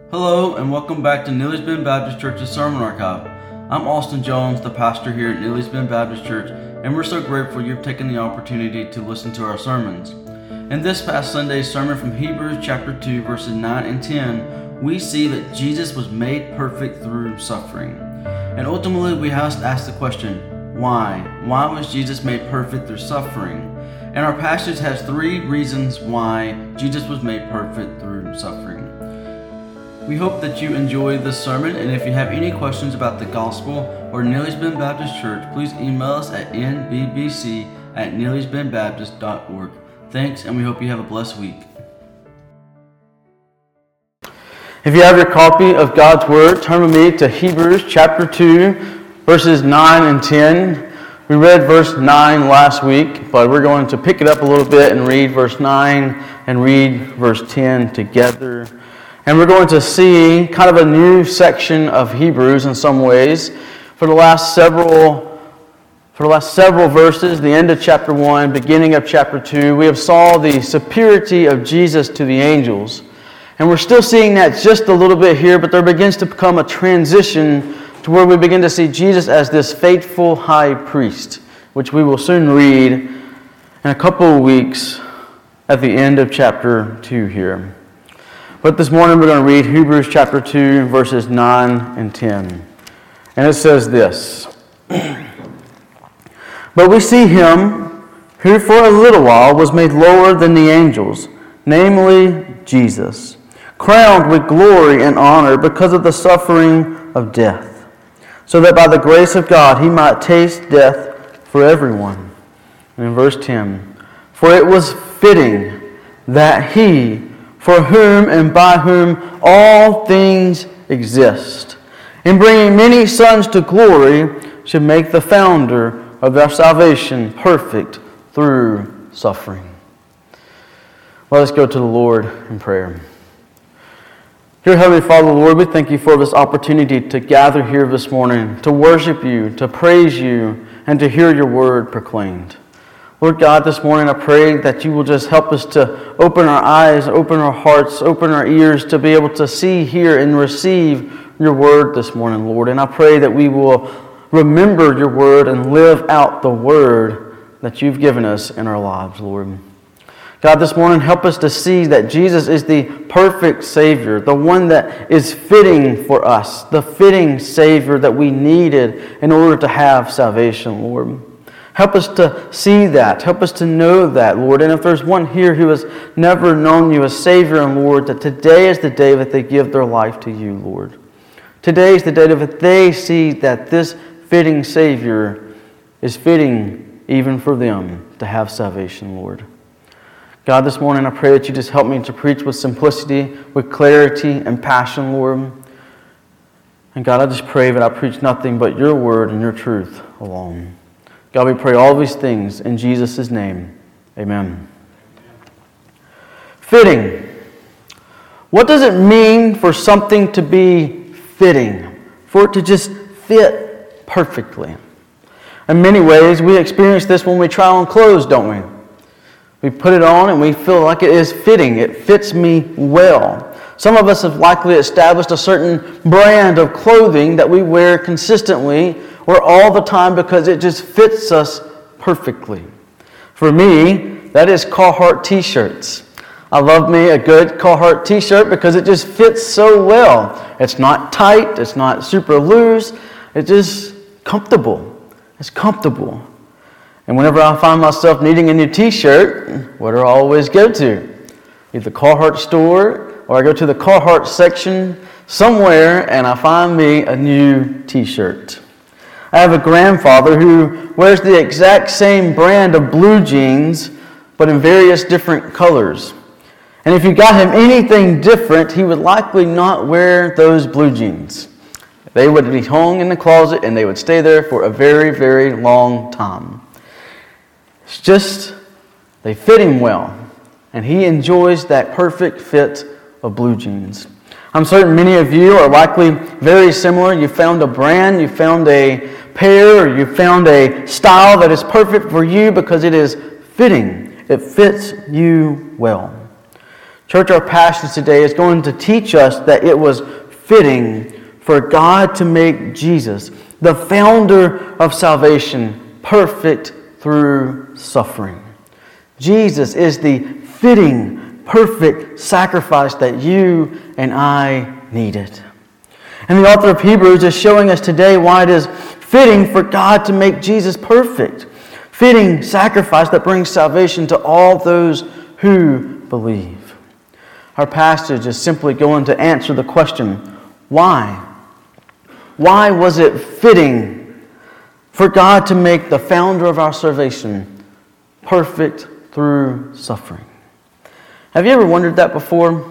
Hello and welcome back to Neely's Bend Baptist Church's Sermon Archive. I'm Austin Jones, the pastor here at Neely's Bend Baptist Church, and we're so grateful you've taken the opportunity to listen to our sermons. In this past Sunday's sermon from Hebrews chapter 2 verses 9 and 10, we see that Jesus was made perfect through suffering. And ultimately we have to ask the question, why? Why was Jesus made perfect through suffering? And our passage has 3 reasons why Jesus was made perfect through suffering. We hope that you enjoy this sermon, and if you have any questions about the gospel or Neely's Bend Baptist Church, please email us at nbbc@neelysbendbaptist.org. Thanks, and we hope you have a blessed week. If you have your copy of God's Word, turn with me to Hebrews chapter 2, verses 9 and 10. We read verse 9 last week, but we're going to pick it up a little bit and read verse 9 and read verse 10 together. And we're going to see kind of a new section of Hebrews in some ways. For the last several verses, the end of chapter 1, beginning of chapter 2, we have saw the superiority of Jesus to the angels. And we're still seeing that just a little bit here, but there begins to become a transition to where we begin to see Jesus as this faithful high priest, which we will soon read in a couple of weeks at the end of chapter 2 here. But this morning we're going to read Hebrews chapter 2, verses 9 and 10. And it says this, But we see him who for a little while was made lower than the angels, namely Jesus, crowned with glory and honor because of the suffering of death, so that by the grace of God he might taste death for everyone. And in verse 10, For it was fitting that he, for whom and by whom all things exist, in bringing many sons to glory, should make the founder of their salvation perfect through suffering. Let us go to the Lord in prayer. Dear Heavenly Father, Lord, we thank you for this opportunity to gather here this morning, to worship you, to praise you, and to hear your word proclaimed. Lord God, this morning I pray that you will just help us to open our eyes, open our hearts, open our ears to be able to see, hear, and receive your word this morning, Lord. And I pray that we will remember your word and live out the word that you've given us in our lives, Lord. God, this morning help us to see that Jesus is the perfect Savior, the one that is fitting for us, the fitting Savior that we needed in order to have salvation, Lord. Help us to see that. Help us to know that, Lord. And if there's one here who has never known you as Savior and Lord, that today is the day that they give their life to you, Lord. Today is the day that they see that this fitting Savior is fitting even for them to have salvation, Lord. God, this morning I pray that you just help me to preach with simplicity, with clarity and passion, Lord. And God, I just pray that I preach nothing but your word and your truth alone. God, we pray all these things in Jesus' name. Amen. Fitting. What does it mean for something to be fitting? For it to just fit perfectly? In many ways, we experience this when we try on clothes, don't we? We put it on and we feel like it is fitting. It fits me well. Some of us have likely established a certain brand of clothing that we wear consistently or all the time because it just fits us perfectly. For me, that is Carhartt t-shirts. I love me a good Carhartt t-shirt because it just fits so well. It's not tight, it's not super loose, it's just comfortable. It's comfortable. And whenever I find myself needing a new t-shirt, where do I always go to? Either the Carhartt store or I go to the Carhartt section somewhere and I find me a new t-shirt. I have a grandfather who wears the exact same brand of blue jeans, but in various different colors. And if you got him anything different, he would likely not wear those blue jeans. They would be hung in the closet and they would stay there for a very, very long time. It's just, they fit him well. And he enjoys that perfect fit of blue jeans. I'm certain many of you are likely very similar. You found a brand, you found a pair, or you found a style that is perfect for you because it is fitting. It fits you well. Church, our passage today is going to teach us that it was fitting for God to make Jesus, the founder of salvation, perfect through suffering. Jesus is the fitting, perfect sacrifice that you and I needed. And the author of Hebrews is showing us today why it is fitting for God to make Jesus perfect. Fitting sacrifice that brings salvation to all those who believe. Our passage is simply going to answer the question, why? Why was it fitting for God to make the founder of our salvation perfect through suffering? Have you ever wondered that before?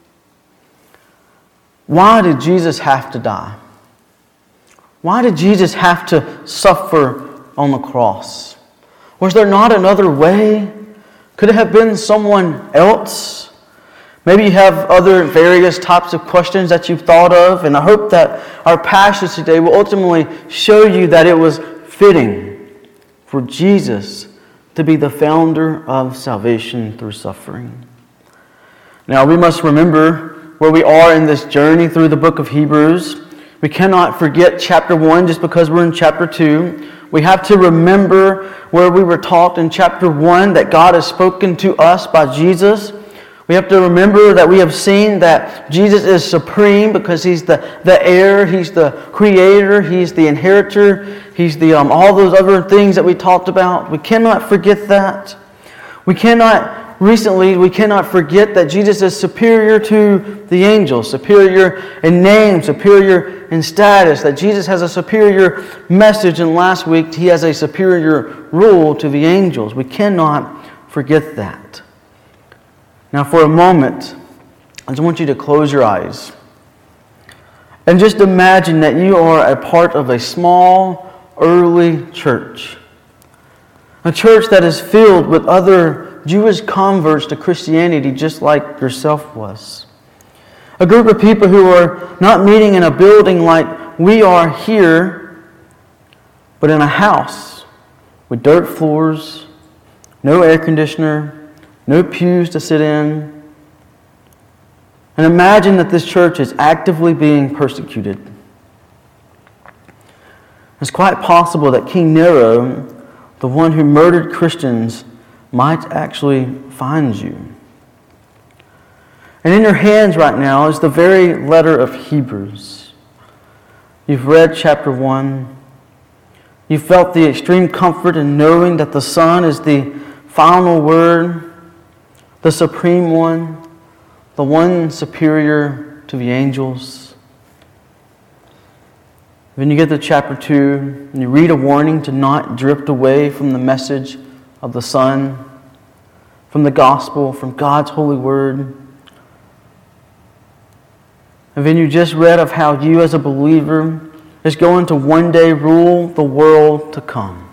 Why did Jesus have to die? Why did Jesus have to suffer on the cross? Was there not another way? Could it have been someone else? Maybe you have other various types of questions that you've thought of, and I hope that our passage today will ultimately show you that it was fitting for Jesus to be the founder of salvation through suffering. Now, we must remember where we are in this journey through the book of Hebrews. We cannot forget chapter 1 just because we're in chapter 2. We have to remember where we were taught in chapter 1 that God has spoken to us by Jesus. We have to remember that we have seen that Jesus is supreme because He's the heir, He's the creator, He's the inheritor, He's the all those other things that we talked about. We cannot forget that. We cannot forget that Jesus is superior to the angels, superior in name, superior in status, that Jesus has a superior message, and last week He has a superior rule to the angels. We cannot forget that. Now for a moment, I just want you to close your eyes and just imagine that you are a part of a small, early church. A church that is filled with other Jewish converts to Christianity just like yourself was. A group of people who are not meeting in a building like we are here, but in a house with dirt floors, no air conditioner, no pews to sit in. And imagine that this church is actively being persecuted. It's quite possible that King Nero, the one who murdered Christians, might actually find you. And in your hands right now is the very letter of Hebrews. You've read chapter 1. You felt the extreme comfort in knowing that the Son is the final word, the supreme one, the one superior to the angels. Then you get to chapter 2 and you read a warning to not drift away from the message of the Son, from the gospel, from God's holy word. And then you just read of how you as a believer is going to one day rule the world to come.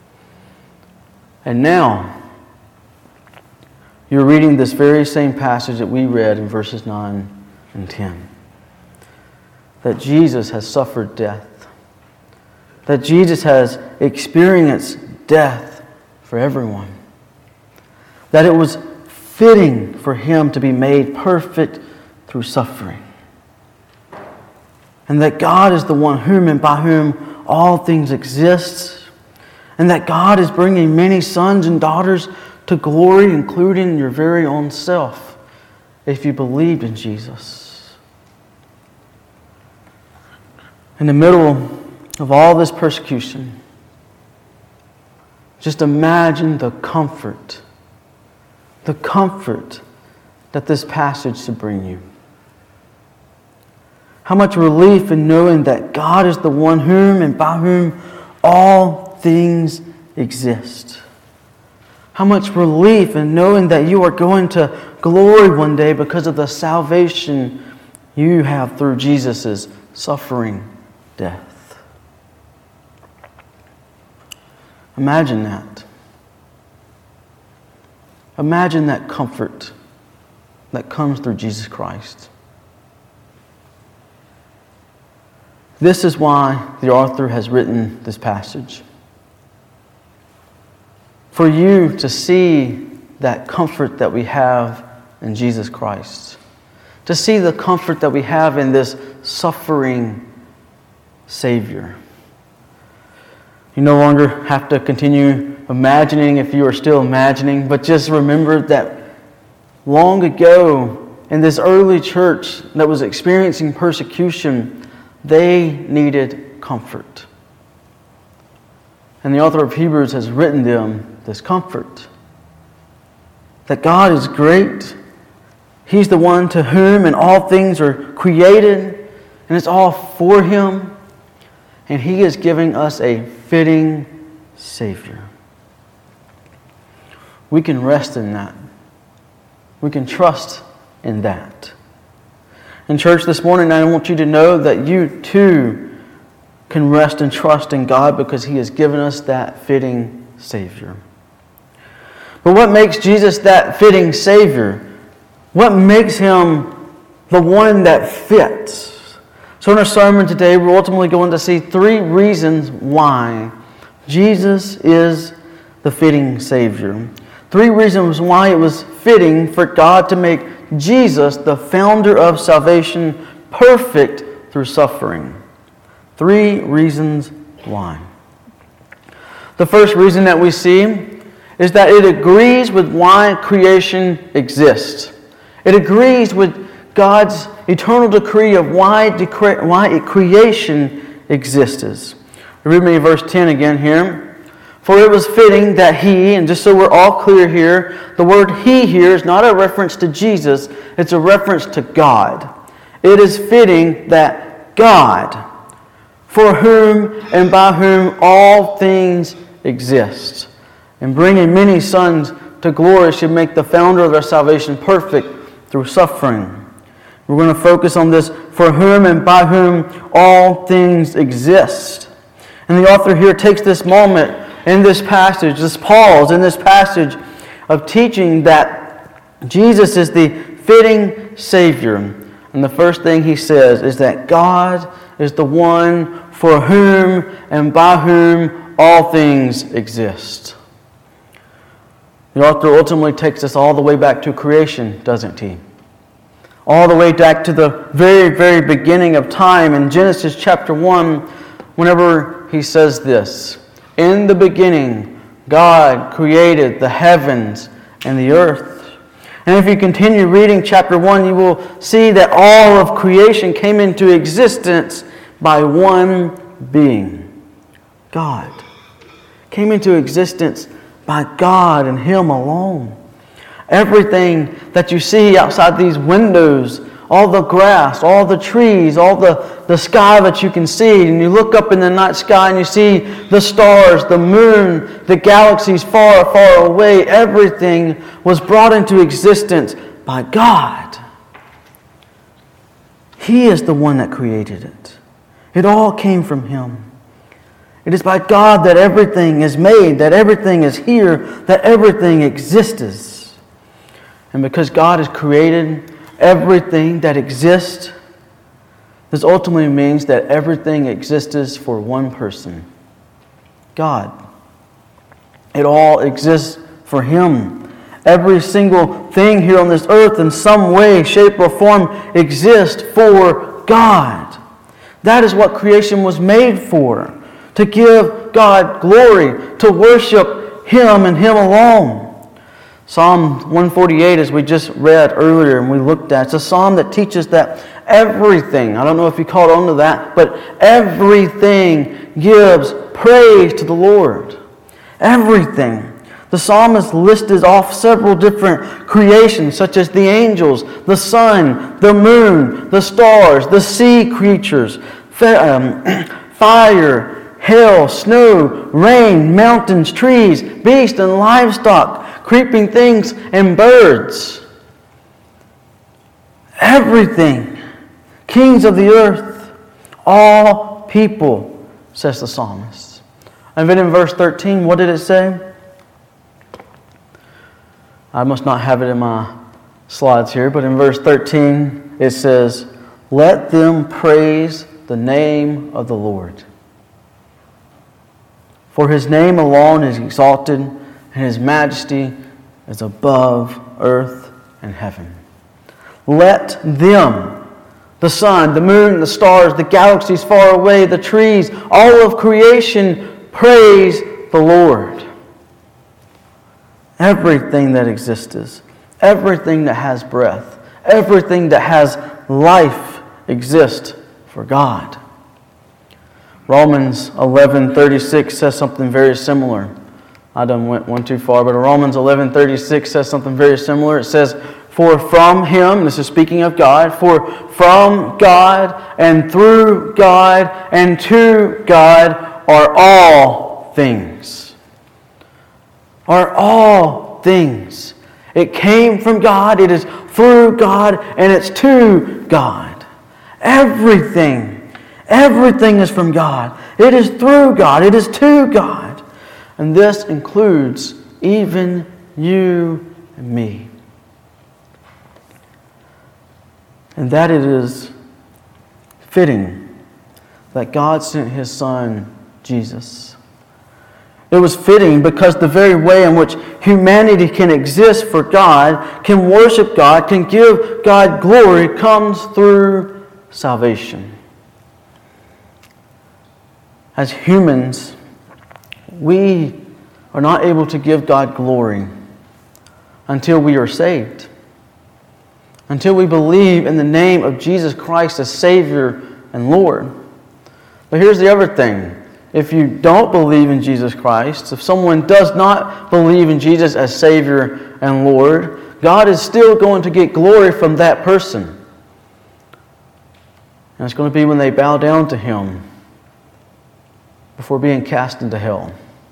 And now, you're reading this very same passage that we read in verses 9 and 10. That Jesus has suffered death. That Jesus has experienced death for everyone. That it was fitting for Him to be made perfect through suffering. And that God is the one whom and by whom all things exist. And that God is bringing many sons and daughters to glory, including your very own self, if you believed in Jesus. In the middle of all this persecution, just imagine the comfort that this passage should bring you. How much relief in knowing that God is the one whom and by whom all things exist. How much relief in knowing that you are going to glory one day because of the salvation you have through Jesus' suffering death. Imagine that. Imagine that comfort that comes through Jesus Christ. This is why the author has written this passage. For you to see that comfort that we have in Jesus Christ. To see the comfort that we have in this suffering Savior. You no longer have to continue imagining if you are still imagining, but just remember that long ago in this early church that was experiencing persecution, they needed comfort. And the author of Hebrews has written them this comfort. That God is great. He's the one to whom and all things are created, and it's all for Him. And He is giving us a fitting Savior. We can rest in that. We can trust in that. In church this morning, I want you to know that you too can rest and trust in God because He has given us that fitting Savior. But what makes Jesus that fitting Savior? What makes Him the one that fits? So in our sermon today, we're ultimately going to see 3 reasons why Jesus is the fitting Savior. 3 reasons why it was fitting for God to make Jesus, the founder of salvation, perfect through suffering. 3 reasons why. The first reason that we see is that it agrees with why creation exists. It agrees with God's eternal decree of why creation exists. Read me verse 10 again here. For it was fitting that He, and just so we're all clear here, the word He here is not a reference to Jesus, it's a reference to God. It is fitting that God, for whom and by whom all things exist, and bringing many sons to glory, should make the founder of our salvation perfect through suffering. We're going to focus on this, for whom and by whom all things exist. And the author here takes this moment in this passage, this pause in this passage of teaching that Jesus is the fitting Savior. And the first thing he says is that God is the one for whom and by whom all things exist. The author ultimately takes us all the way back to creation, doesn't he? All the way back to the very, very beginning of time in Genesis chapter 1, whenever he says this, in the beginning, God created the heavens and the earth. And if you continue reading chapter 1, you will see that all of creation came into existence by one being. God came into existence by God and Him alone. Everything that you see outside these windows, all the grass, all the trees, all the sky that you can see, and you look up in the night sky and you see the stars, the moon, the galaxies far, far away, everything was brought into existence by God. He is the one that created it. It all came from Him. It is by God that everything is made, that everything is here, that everything exists. And because God has created everything that exists, this ultimately means that everything exists for one person, God. It all exists for Him. Every single thing here on this earth in some way, shape, or form exists for God. That is what creation was made for. To give God glory, to worship Him and Him alone. Psalm 148, as we just read earlier and we looked at, it's a psalm that teaches that everything, I don't know if you caught on to that, but everything gives praise to the Lord. Everything. The psalmist listed off several different creations, such as the angels, the sun, the moon, the stars, the sea creatures, fire, hail, snow, rain, mountains, trees, beasts, and livestock, creeping things, and birds. Everything. Kings of the earth. All people, says the psalmist. And then in verse 13, what did it say? I must not have it in my slides here, but in verse 13 it says, "Let them praise the name of the Lord. For His name alone is exalted, and His majesty is above earth in heaven. Let them, the sun, the moon, the stars, the galaxies far away, the trees, all of creation, praise the Lord. Everything that exists, everything that has breath, everything that has life exists for God. Romans 11:36 says something very similar. I done went one too far, but Romans 11:36 says something very similar. It says, "For from Him," this is speaking of God, "for from God and through God and to God are all things." Are all things. It came from God, it is through God, and it's to God. Everything is from God. It is through God. It is to God. And this includes even you and me. And that it is fitting that God sent His Son, Jesus. It was fitting because the very way in which humanity can exist for God, can worship God, can give God glory, comes through salvation. As humans, we are not able to give God glory until we are saved, until we believe in the name of Jesus Christ as Savior and Lord. But here's the other thing. If you don't believe in Jesus Christ, if someone does not believe in Jesus as Savior and Lord, God is still going to get glory from that person. And it's going to be when they bow down to Him before being cast into hell.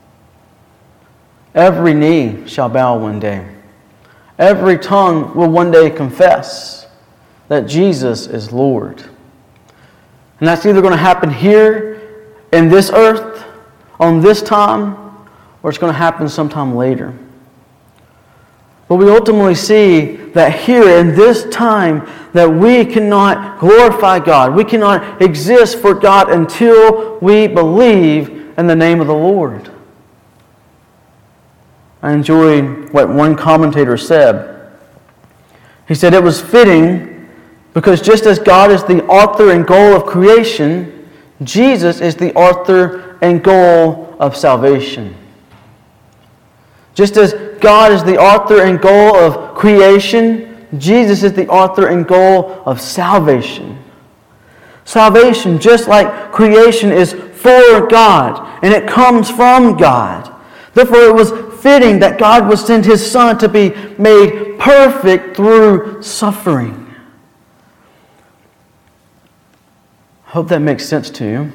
Every knee shall bow one day. Every tongue will one day confess that Jesus is Lord. And that's either going to happen here in this earth, on this time, or it's going to happen sometime later. But we ultimately see that here in this time that we cannot glorify God. We cannot exist for God until we believe in the name of the Lord. I enjoyed what one commentator said. He said it was fitting because just as God is the author and goal of creation, Jesus is the author and goal of salvation. Just as God is the author and goal of creation, Jesus is the author and goal of salvation. Salvation, just like creation, is for God, and it comes from God. Therefore, it was fitting that God would send His Son to be made perfect through suffering. I hope that makes sense to you.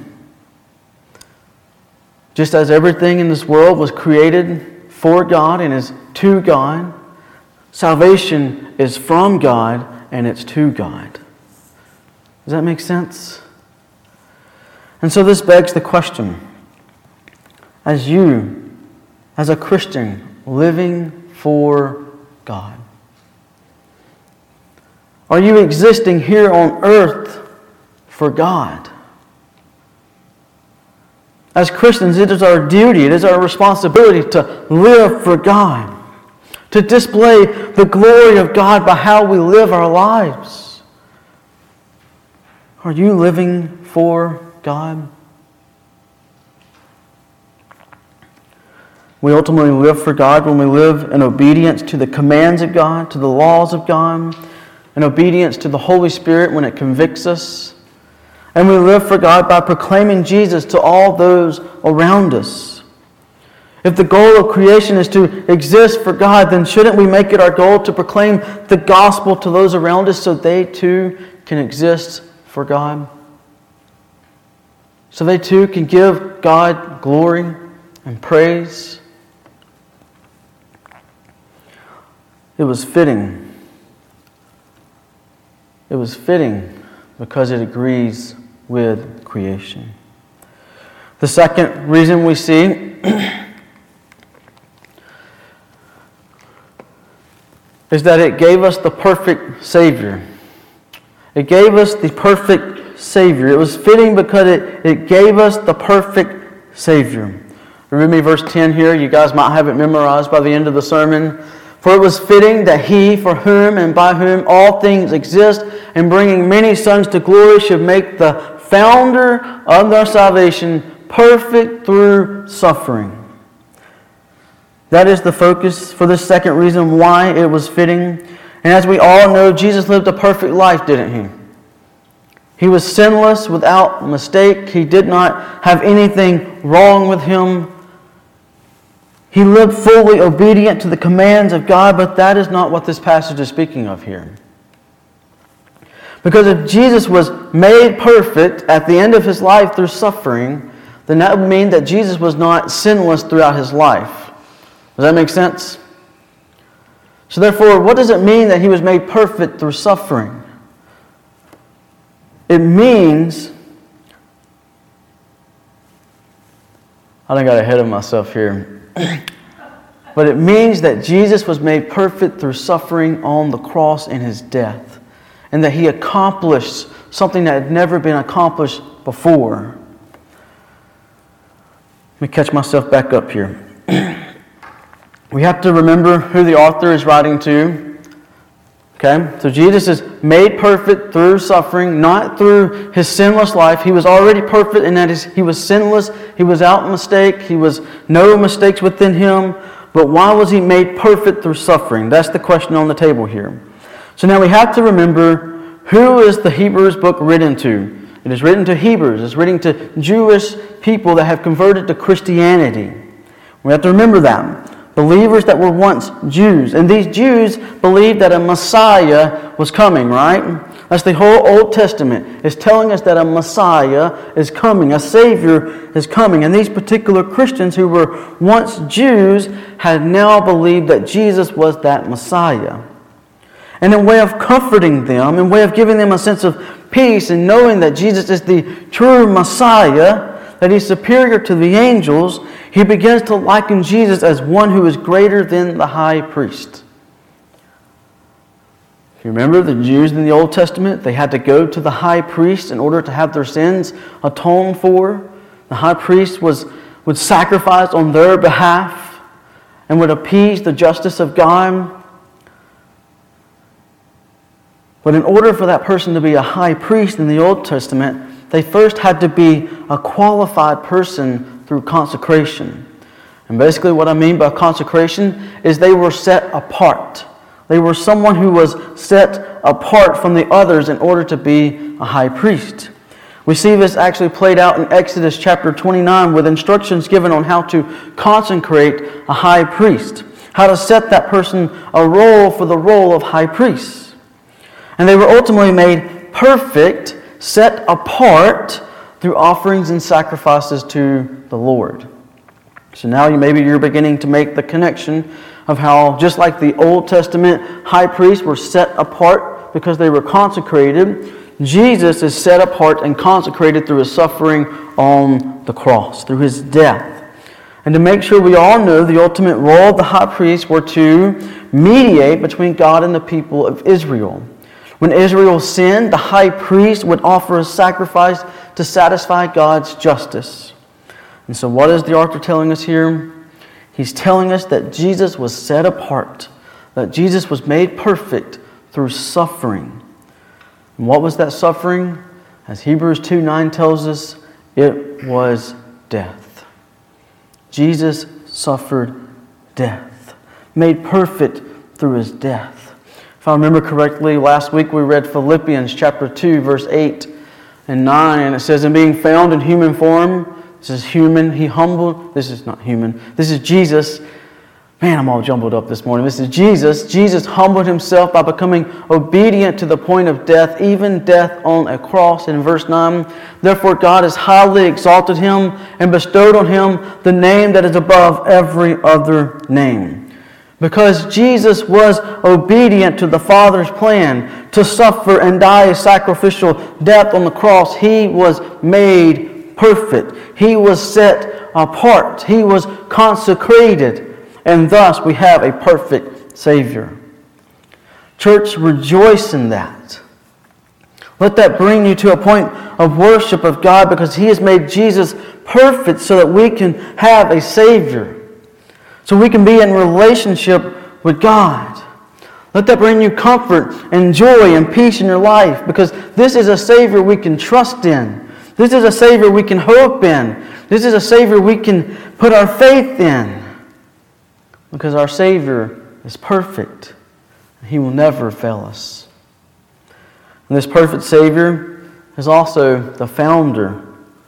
Just as everything in this world was created for God and is to God, salvation is from God and it's to God. Does that make sense? And so this begs the question, as you, as a Christian, living for God, are you existing here on earth for God? As Christians, it is our duty, it is our responsibility to live for God, to display the glory of God by how we live our lives. Are you living for God? We ultimately live for God when we live in obedience to the commands of God, to the laws of God, in obedience to the Holy Spirit when it convicts us. And we live for God by proclaiming Jesus to all those around us. If the goal of creation is to exist for God, then shouldn't we make it our goal to proclaim the gospel to those around us so they too can exist for God? So they too can give God glory and praise? It was fitting. It was fitting because it agrees with creation. The second reason we see is that it gave us the perfect Savior. It gave us the perfect Savior. It was fitting because it gave us the perfect Savior. Remember verse 10 here. You guys might have it memorized by the end of the sermon. For it was fitting that he, for whom and by whom all things exist, and bringing many sons to glory, should make the founder of their salvation perfect through suffering. That is the focus for this second reason why it was fitting. And as we all know, Jesus lived a perfect life, didn't he? He was sinless, without mistake. He did not have anything wrong with him. He lived fully obedient to the commands of God, but that is not what this passage is speaking of here. Because if Jesus was made perfect at the end of his life through suffering, then that would mean that Jesus was not sinless throughout his life. Does that make sense? So therefore, what does it mean that he was made perfect through suffering? It means, I done got ahead of myself here. But it means that Jesus was made perfect through suffering on the cross in his death. And that he accomplished something that had never been accomplished before. Let me catch myself back up here. We have to remember who the author is writing to. Okay? So Jesus is made perfect through suffering, not through his sinless life. He was already perfect in that he was sinless. He was without mistake. He was no mistakes within him. But why was he made perfect through suffering? That's the question on the table here. So now we have to remember, who is the Hebrews book written to? It is written to Hebrews. It's written to Jewish people that have converted to Christianity. We have to remember that. Believers that were once Jews. And these Jews believed that a Messiah was coming, right? That's the whole Old Testament. It's telling us that a Messiah is coming. A Savior is coming. And these particular Christians who were once Jews had now believed that Jesus was that Messiah. And in way of comforting them, in way of giving them a sense of peace and knowing that Jesus is the true Messiah, that he's superior to the angels, he begins to liken Jesus as one who is greater than the high priest. If you remember the Jews in the Old Testament, they had to go to the high priest in order to have their sins atoned for. The high priest would sacrifice on their behalf and would appease the justice of God. But in order for that person to be a high priest in the Old Testament, they first had to be a qualified person through consecration. And basically what I mean by consecration is they were set apart. They were someone who was set apart from the others in order to be a high priest. We see this actually played out in Exodus chapter 29 with instructions given on how to consecrate a high priest, how to set that person a role for the role of high priest. And they were ultimately made perfect, set apart through offerings and sacrifices to the Lord. So now you're beginning to make the connection of how, just like the Old Testament high priests were set apart because they were consecrated, Jesus is set apart and consecrated through his suffering on the cross, through his death. And to make sure we all know, the ultimate role of the high priest were to mediate between God and the people of Israel. When Israel sinned, the high priest would offer a sacrifice to satisfy God's justice. And so what is the author telling us here? He's telling us that Jesus was set apart, that Jesus was made perfect through suffering. And what was that suffering? As Hebrews 2:9 tells us, it was death. Jesus suffered death, made perfect through his death. If I remember correctly, last week we read Philippians chapter 2, verse 8 and 9. And it says, "And being found in human form," this is human, this is not human, this is Jesus. Man, I'm all jumbled up this morning. This is Jesus. Jesus humbled himself by becoming obedient to the point of death, even death on a cross. In verse 9, "Therefore God has highly exalted him and bestowed on him the name that is above every other name." Because Jesus was obedient to the Father's plan to suffer and die a sacrificial death on the cross, he was made perfect. He was set apart. He was consecrated. And thus we have a perfect Savior. Church, rejoice in that. Let that bring you to a point of worship of God, because he has made Jesus perfect so that we can have a Savior. So we can be in relationship with God. Let that bring you comfort and joy and peace in your life, because this is a Savior we can trust in. This is a Savior we can hope in. This is a Savior we can put our faith in, because our Savior is perfect. He will never fail us. And this perfect Savior is also the founder.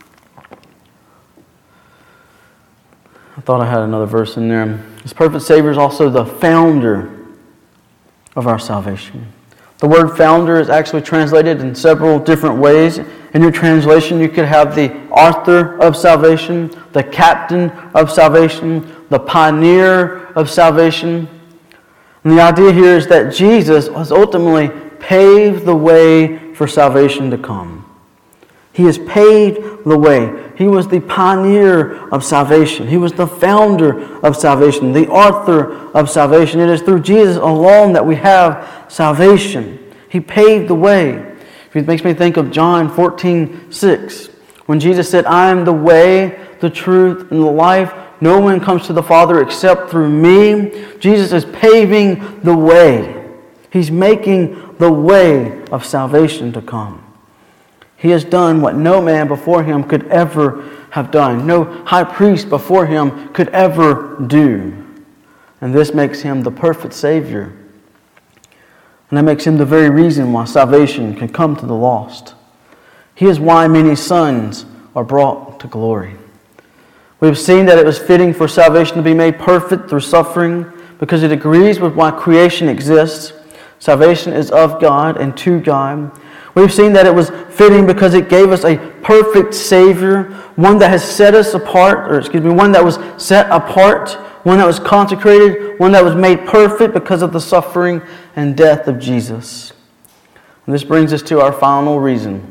I thought I had another verse in there. This perfect Savior is also the founder of our salvation. The word founder is actually translated in several different ways. In your translation, you could have the author of salvation, the captain of salvation, the pioneer of salvation. And the idea here is that Jesus has ultimately paved the way for salvation to come. He has paved the way. He was the pioneer of salvation. He was the founder of salvation, the author of salvation. It is through Jesus alone that we have salvation. He paved the way. It makes me think of John 14:6, when Jesus said, "I am the way, the truth, and the life. No one comes to the Father except through me." Jesus is paving the way. He's making the way of salvation to come. He has done what no man before Him could ever have done. No high priest before Him could ever do. And this makes Him the perfect Savior. And that makes Him the very reason why salvation can come to the lost. He is why many sons are brought to glory. We've seen that it was fitting for salvation to be made perfect through suffering, because it agrees with why creation exists. Salvation is of God and to God. We've seen that it was fitting because it gave us a perfect Savior, one that has set us apart, one that was set apart, one that was consecrated, one that was made perfect because of the suffering and death of Jesus. And this brings us to our final reason.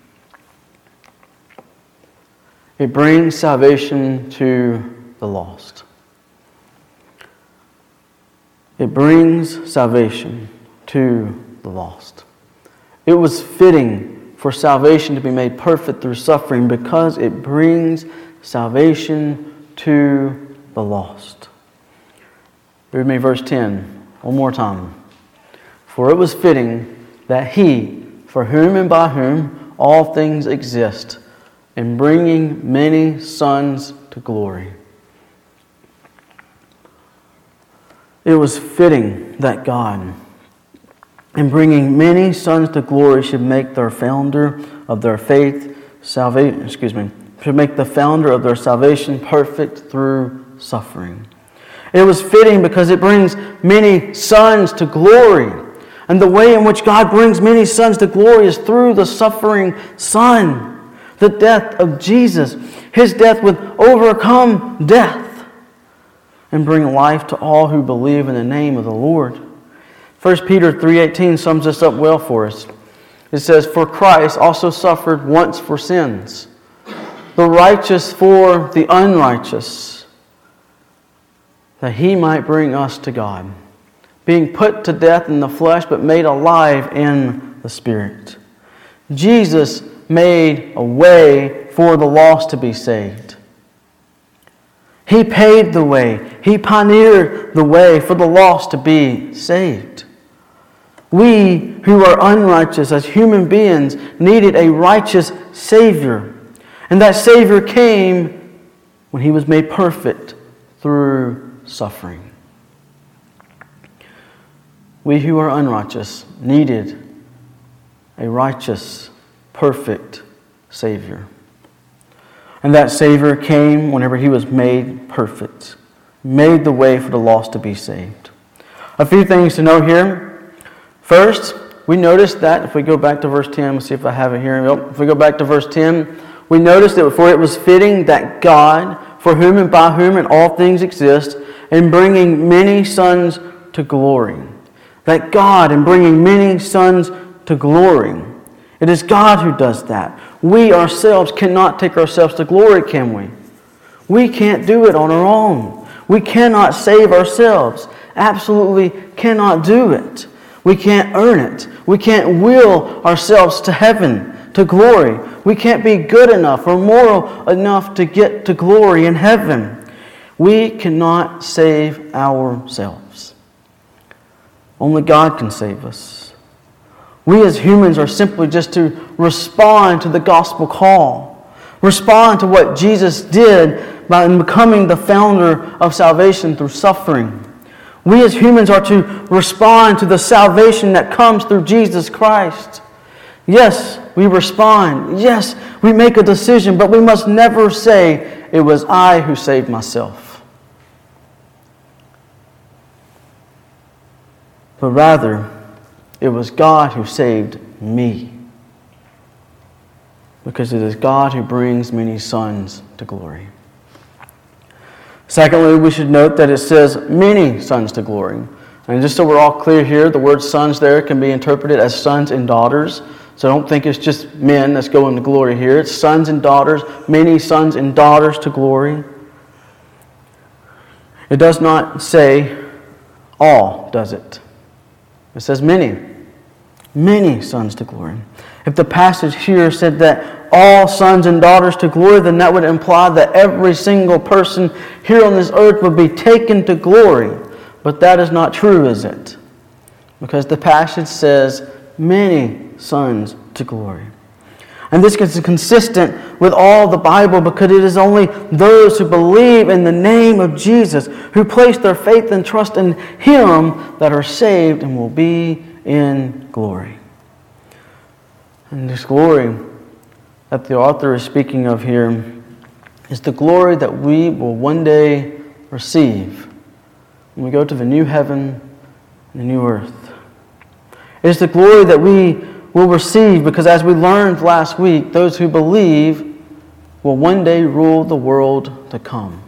It brings salvation to the lost. It brings salvation to the lost. It was fitting for salvation to be made perfect through suffering because it brings salvation to the lost. Read me verse 10 one more time. "For it was fitting that He, for whom and by whom all things exist, in bringing many sons to glory." It was fitting that God, in bringing many sons to glory, should make their founder of their faith should make the founder of their salvation perfect through suffering. It was fitting because it brings many sons to glory. And the way in which God brings many sons to glory is through the suffering Son. The death of Jesus. His death would overcome death and bring life to all who believe in the name of the Lord. 1 Peter 3:18 sums this up well for us. It says, "For Christ also suffered once for sins, the righteous for the unrighteous, that He might bring us to God, being put to death in the flesh, but made alive in the Spirit." Jesus made a way for the lost to be saved. He paved the way. He pioneered the way for the lost to be saved. We who are unrighteous as human beings needed a righteous Savior. And that Savior came when He was made perfect through suffering. We who are unrighteous needed a righteous, perfect Savior. And that Savior came whenever He was made perfect, made the way for the lost to be saved. A few things to note here. First, we notice that, if we go back to verse 10, let's see if I have it here. If we go back to verse 10, we notice that for it was fitting that God, for whom and by whom and all things exist, in bringing many sons to glory. That God, in bringing many sons to glory. It is God who does that. We ourselves cannot take ourselves to glory, can we? We can't do it on our own. We cannot save ourselves. Absolutely cannot do it. We can't earn it. We can't will ourselves to heaven, to glory. We can't be good enough or moral enough to get to glory in heaven. We cannot save ourselves. Only God can save us. We as humans are simply just to respond to the gospel call. Respond to what Jesus did by becoming the founder of salvation through suffering. We as humans are to respond to the salvation that comes through Jesus Christ. Yes, we respond. Yes, we make a decision, but we must never say, "It was I who saved myself." But rather, it was God who saved me. Because it is God who brings many sons to glory. Secondly, we should note that it says many sons to glory. And just so we're all clear here, the word sons there can be interpreted as sons and daughters. So don't think it's just men that's going to glory here. It's sons and daughters, many sons and daughters to glory. It does not say all, does it? It says many. Many sons to glory. If the passage here said that all sons and daughters to glory, then that would imply that every single person here on this earth would be taken to glory. But that is not true, is it? Because the passage says many sons to glory. And this is consistent with all the Bible because it is only those who believe in the name of Jesus, who place their faith and trust in Him, that are saved and will be in glory. And this glory that the author is speaking of here is the glory that we will one day receive when we go to the new heaven and the new earth. It is the glory that we will receive because, as we learned last week, those who believe will one day rule the world to come.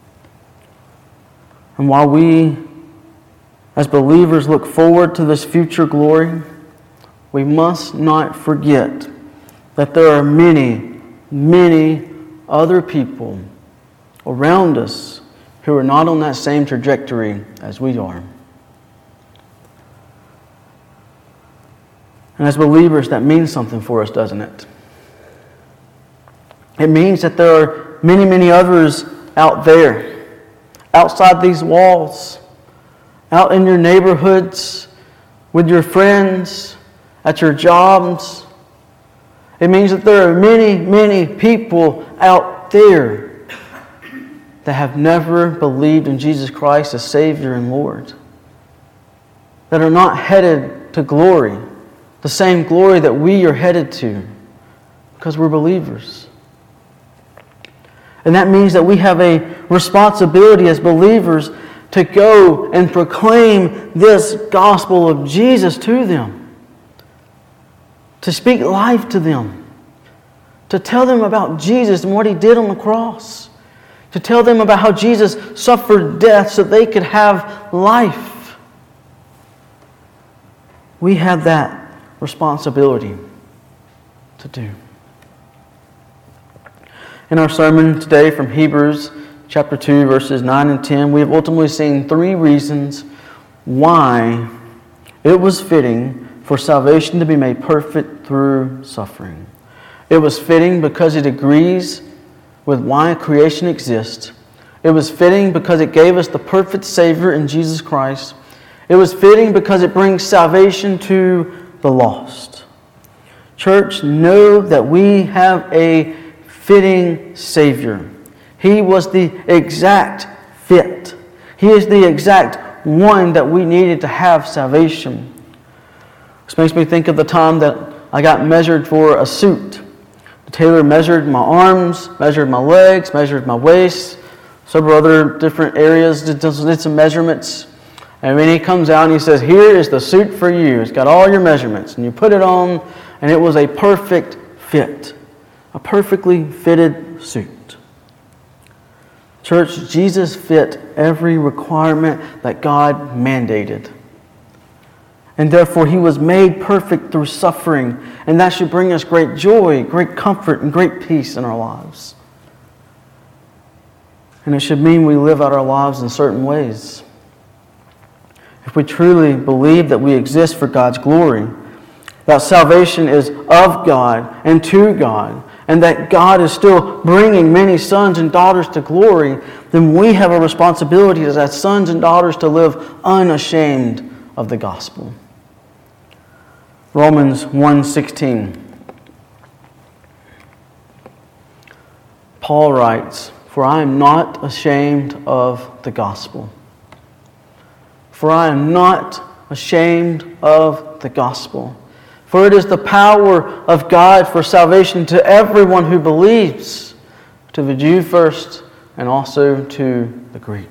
And while we as believers look forward to this future glory, we must not forget that there are many, many other people around us who are not on that same trajectory as we are. And as believers, that means something for us, doesn't it? It means that there are many, many others out there, outside these walls, out in your neighborhoods, with your friends, at your jobs. It means that there are many, many people out there that have never believed in Jesus Christ as Savior and Lord, that are not headed to glory, the same glory that we are headed to, because we're believers. And that means that we have a responsibility as believers to go and proclaim this gospel of Jesus to them, to speak life to them, to tell them about Jesus and what He did on the cross, to tell them about how Jesus suffered death so they could have life. We have that responsibility to do. In our sermon today from Hebrews chapter 2, verses 9 and 10, we have ultimately seen 3 reasons why it was fitting for salvation to be made perfect through suffering. It was fitting because it agrees with why creation exists. It was fitting because it gave us the perfect Savior in Jesus Christ. It was fitting because it brings salvation to the lost. Church, know that we have a fitting Savior. He was the exact fit. He is the exact one that we needed to have salvation. This makes me think of the time that I got measured for a suit. The tailor measured my arms, measured my legs, measured my waist, several other different areas, did some measurements. And when he comes out and he says, "Here is the suit for you. It's got all your measurements." And you put it on, and it was a perfect fit. A perfectly fitted suit. Church, Jesus fit every requirement that God mandated. And therefore, He was made perfect through suffering. And that should bring us great joy, great comfort, and great peace in our lives. And it should mean we live out our lives in certain ways. If we truly believe that we exist for God's glory, that salvation is of God and to God, and that God is still bringing many sons and daughters to glory, then we have a responsibility as sons and daughters to live unashamed of the gospel. Romans 1:16. Paul writes, "For I am not ashamed of the gospel." For I am not ashamed of the gospel. For it is the power of God for salvation to everyone who believes, to the Jew first and also to the Greek.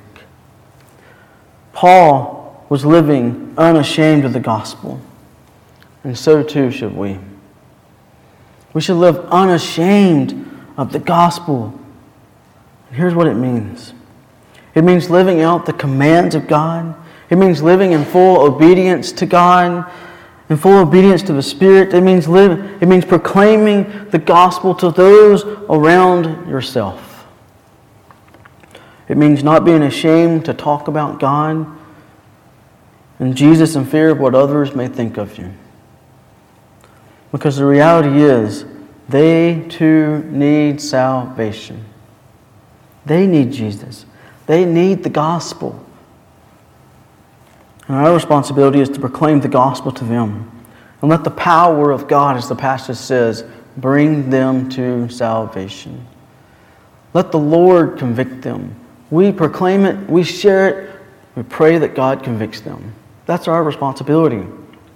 Paul was living unashamed of the gospel, and so too should we. We should live unashamed of the gospel. And here's what it means. It means living out the commands of God. It means living in full obedience to God, in full obedience to the Spirit. It means proclaiming the gospel to those around yourself. It means not being ashamed to talk about God and Jesus in fear of what others may think of you. Because the reality is, they too need salvation. They need Jesus. They need the gospel. And our responsibility is to proclaim the gospel to them. And let the power of God, as the passage says, bring them to salvation. Let the Lord convict them. We proclaim it, we share it, we pray that God convicts them. That's our responsibility.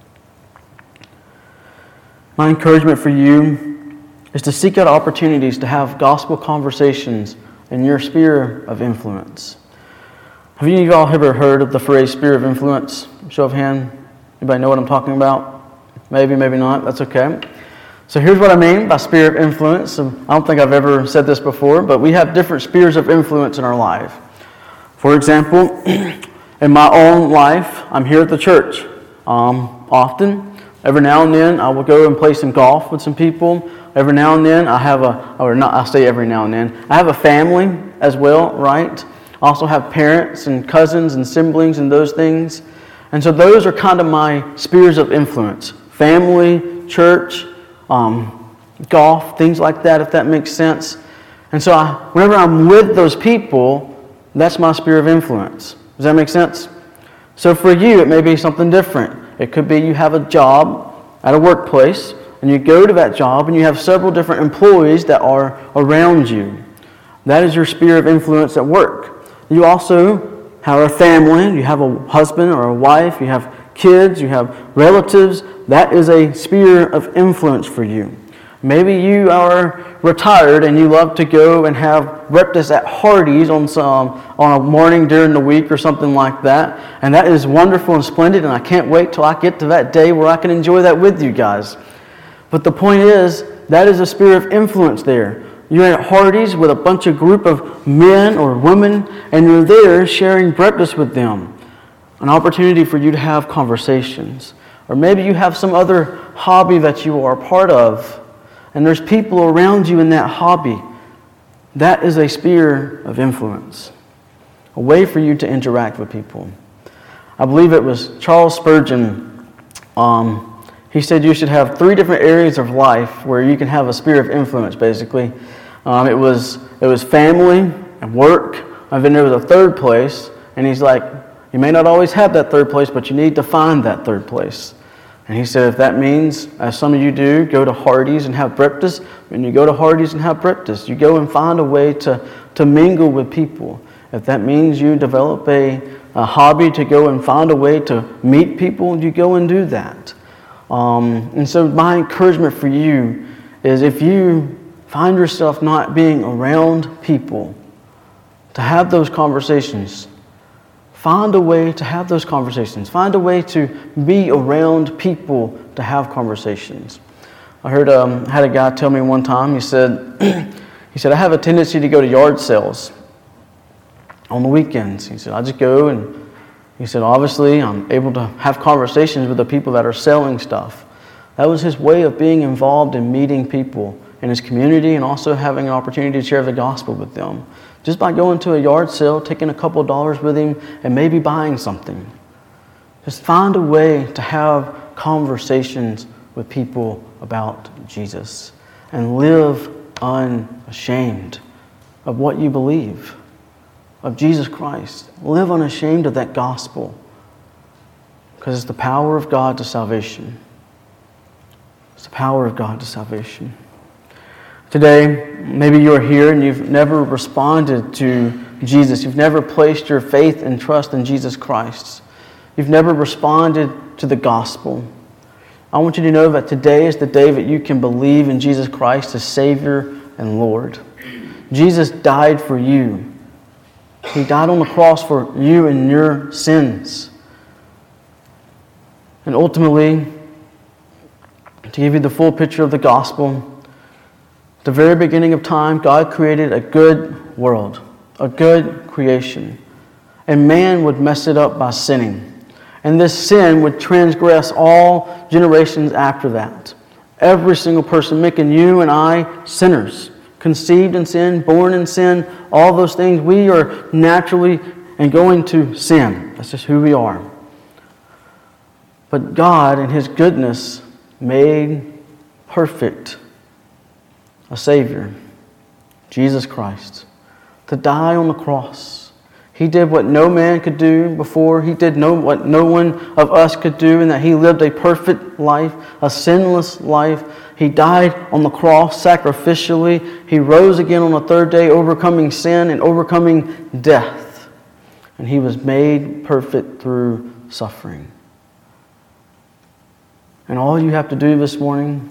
My encouragement for you is to seek out opportunities to have gospel conversations in your sphere of influence. Have any of y'all ever heard of the phrase sphere of influence? Show of hand. Anybody know what I'm talking about? Maybe, maybe not. That's okay. So here's what I mean by sphere of influence. I don't think I've ever said this before, but we have different spheres of influence in our life. For example, in my own life, I'm here at the church often. Every now and then, I will go and play some golf with some people. Every now and then, I have a family as well, right? I also have parents and cousins and siblings and those things. And so those are kind of my spheres of influence. Family, church, golf, things like that, if that makes sense. And so whenever I'm with those people, that's my sphere of influence. Does that make sense? So for you, it may be something different. It could be you have a job at a workplace, and you go to that job, and you have several different employees that are around you. That is your sphere of influence at work. You also have a family. You have a husband or a wife. You have kids. You have relatives. That is a sphere of influence for you. Maybe you are retired and you love to go and have breakfast at Hardee's on a morning during the week or something like that. And that is wonderful and splendid, and I can't wait till I get to that day where I can enjoy that with you guys. But the point is, that is a sphere of influence there. You're at Hardee's with a bunch of group of men or women, and you're there sharing breakfast with them. An opportunity for you to have conversations. Or maybe you have some other hobby that you are a part of, and there's people around you in that hobby. That is a sphere of influence. A way for you to interact with people. I believe it was Charles Spurgeon. He said you should have 3 different areas of life where you can have a sphere of influence, basically. It was family and work, and then there was a third place, and he's like, you may not always have that third place, but you need to find that third place. And he said, if that means, as some of you do, go to Hardee's and have breakfast, when you go to Hardee's and have breakfast, you go and find a way to mingle with people. If that means you develop a hobby to go and find a way to meet people, you go and do that. And so my encouragement for you is, if you find yourself not being around people to have those conversations, find a way to have those conversations. Find a way to be around people to have conversations. I had a guy tell me one time, he said, I have a tendency to go to yard sales on the weekends. He said, I just go, and he said, obviously I'm able to have conversations with the people that are selling stuff. That was his way of being involved in meeting people in his community, and also having an opportunity to share the gospel with them. Just by going to a yard sale, taking a couple of dollars with him, and maybe buying something. Just find a way to have conversations with people about Jesus. And live unashamed of what you believe, of Jesus Christ. Live unashamed of that gospel. Because it's the power of God to salvation. It's the power of God to salvation. Today, maybe you're here and you've never responded to Jesus. You've never placed your faith and trust in Jesus Christ. You've never responded to the gospel. I want you to know that today is the day that you can believe in Jesus Christ as Savior and Lord. Jesus died for you. He died on the cross for you and your sins. And ultimately, to give you the full picture of the gospel, at the very beginning of time, God created a good world, a good creation. And man would mess it up by sinning. And this sin would transgress all generations after that. Every single person, making you and I sinners. Conceived in sin, born in sin, all those things. We are naturally and going to sin. That's just who we are. But God, in His goodness, made perfect a Savior, Jesus Christ, to die on the cross. He did what no man could do before. He did what no one of us could do, in that He lived a perfect life, a sinless life. He died on the cross sacrificially. He rose again on the third day, overcoming sin and overcoming death. And He was made perfect through suffering. And all you have to do this morning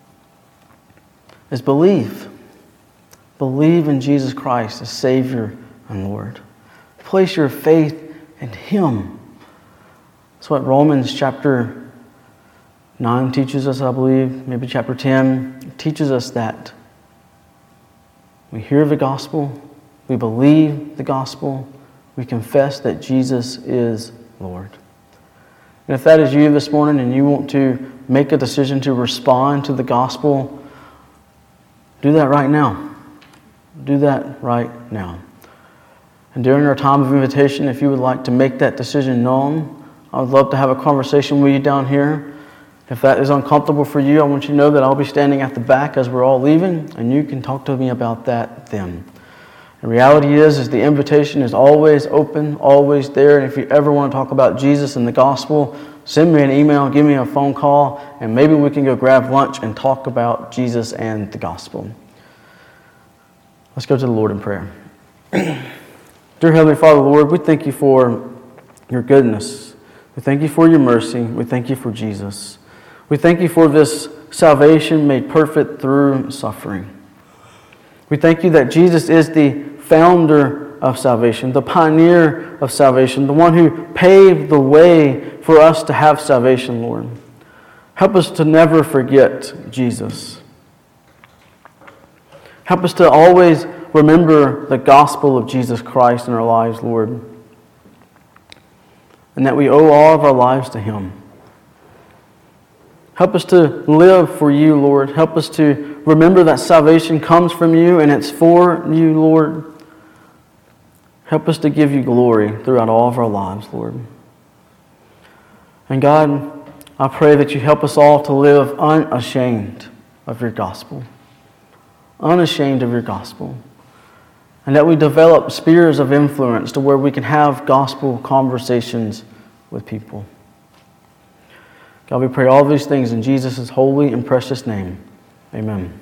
is believe. Believe in Jesus Christ as Savior and Lord. Place your faith in Him. That's what Romans chapter 9 teaches us, I believe. Maybe chapter 10. It teaches us that we hear the gospel, we believe the gospel, we confess that Jesus is Lord. And if that is you this morning and you want to make a decision to respond to the gospel, do that right now. Do that right now. And during our time of invitation, if you would like to make that decision known, I would love to have a conversation with you down here. If that is uncomfortable for you, I want you to know that I'll be standing at the back as we're all leaving, and you can talk to me about that then. The reality is the invitation is always open, always there. And if you ever want to talk about Jesus and the gospel, send me an email, give me a phone call, and maybe we can go grab lunch and talk about Jesus and the gospel. Let's go to the Lord in prayer. Dear Heavenly Father, Lord, we thank You for Your goodness. We thank You for Your mercy. We thank You for Jesus. We thank You for this salvation made perfect through suffering. We thank You that Jesus is the founder of salvation, the pioneer of salvation, the one who paved the way for us to have salvation, Lord. Help us to never forget Jesus. Help us to always remember the gospel of Jesus Christ in our lives, Lord, and that we owe all of our lives to Him. Help us to live for You, Lord. Help us to remember that salvation comes from You and it's for You, Lord. Help us to give You glory throughout all of our lives, Lord. And God, I pray that You help us all to live unashamed of Your gospel. Unashamed of Your gospel. And that we develop spheres of influence to where we can have gospel conversations with people. God, we pray all these things in Jesus' holy and precious name. Amen.